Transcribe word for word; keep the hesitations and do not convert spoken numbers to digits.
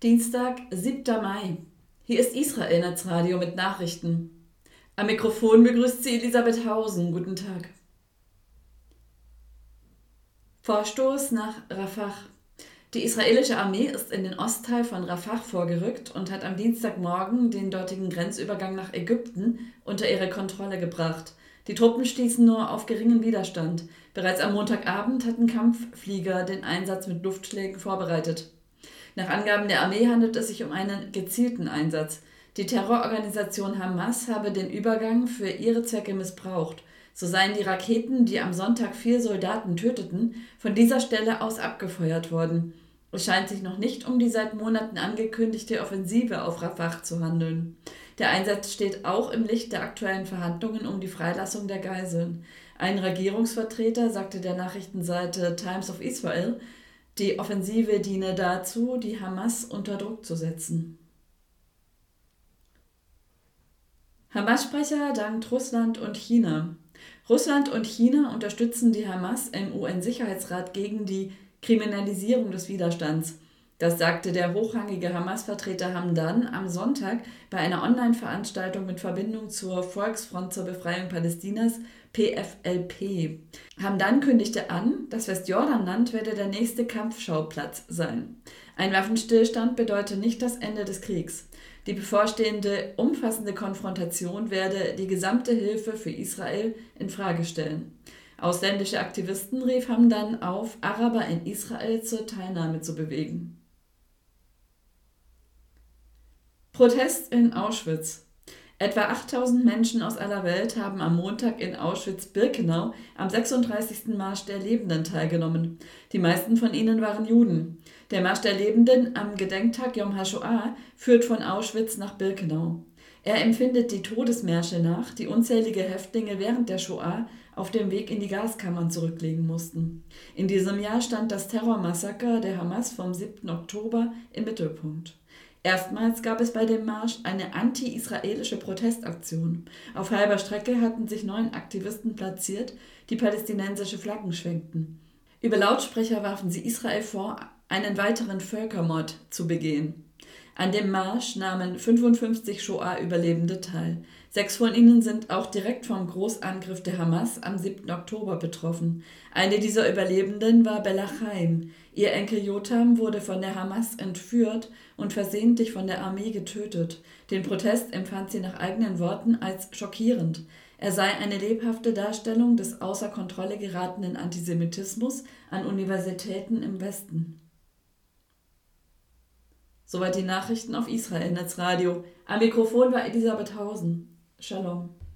Dienstag, siebter Mai. Hier ist Israel Netzradio mit Nachrichten. Am Mikrofon begrüßt sie Elisabeth Hausen. Guten Tag. Vorstoß nach Rafah. Die israelische Armee ist in den Ostteil von Rafah vorgerückt und hat am Dienstagmorgen den dortigen Grenzübergang nach Ägypten unter ihre Kontrolle gebracht. Die Truppen stießen nur auf geringen Widerstand. Bereits am Montagabend hatten Kampfflieger den Einsatz mit Luftschlägen vorbereitet. Nach Angaben der Armee handelt es sich um einen gezielten Einsatz. Die Terrororganisation Hamas habe den Übergang für ihre Zwecke missbraucht. So seien die Raketen, die am Sonntag vier Soldaten töteten, von dieser Stelle aus abgefeuert worden. Es scheint sich noch nicht um die seit Monaten angekündigte Offensive auf Rafah zu handeln. Der Einsatz steht auch im Licht der aktuellen Verhandlungen um die Freilassung der Geiseln. Ein Regierungsvertreter sagte der Nachrichtenseite Times of Israel, die Offensive diene dazu, die Hamas unter Druck zu setzen. Hamas-Sprecher dankt Russland und China. Russland und China unterstützen die Hamas im U N-Sicherheitsrat gegen die Kriminalisierung des Widerstands. Das sagte der hochrangige Hamas-Vertreter Hamdan am Sonntag bei einer Online-Veranstaltung mit Verbindung zur Volksfront zur Befreiung Palästinas, P F L P. Hamdan kündigte an, das Westjordanland werde der nächste Kampfschauplatz sein. Ein Waffenstillstand bedeute nicht das Ende des Kriegs. Die bevorstehende umfassende Konfrontation werde die gesamte Hilfe für Israel in Frage stellen. Ausländische Aktivisten rief Hamdan auf, Araber in Israel zur Teilnahme zu bewegen. Protest in Auschwitz. Etwa achttausend Menschen aus aller Welt haben am Montag in Auschwitz-Birkenau am sechsunddreißigsten Marsch der Lebenden teilgenommen. Die meisten von ihnen waren Juden. Der Marsch der Lebenden am Gedenktag Yom HaShoah führt von Auschwitz nach Birkenau. Er empfindet die Todesmärsche nach, die unzählige Häftlinge während der Shoah auf dem Weg in die Gaskammern zurücklegen mussten. In diesem Jahr stand das Terrormassaker der Hamas vom siebten Oktober im Mittelpunkt. Erstmals gab es bei dem Marsch eine anti-israelische Protestaktion. Auf halber Strecke hatten sich neun Aktivisten platziert, die palästinensische Flaggen schwenkten. Über Lautsprecher warfen sie Israel vor, einen weiteren Völkermord zu begehen. An dem Marsch nahmen fünfundfünfzig Shoah-Überlebende teil. Sechs von ihnen sind auch direkt vom Großangriff der Hamas am siebten Oktober betroffen. Eine dieser Überlebenden war Bella Chaim. Ihr Enkel Jotam wurde von der Hamas entführt und versehentlich von der Armee getötet. Den Protest empfand sie nach eigenen Worten als schockierend. Er sei eine lebhafte Darstellung des außer Kontrolle geratenen Antisemitismus an Universitäten im Westen. Soweit die Nachrichten auf Israel Netzradio. Am Mikrofon war Elisabeth Hausen. Shalom.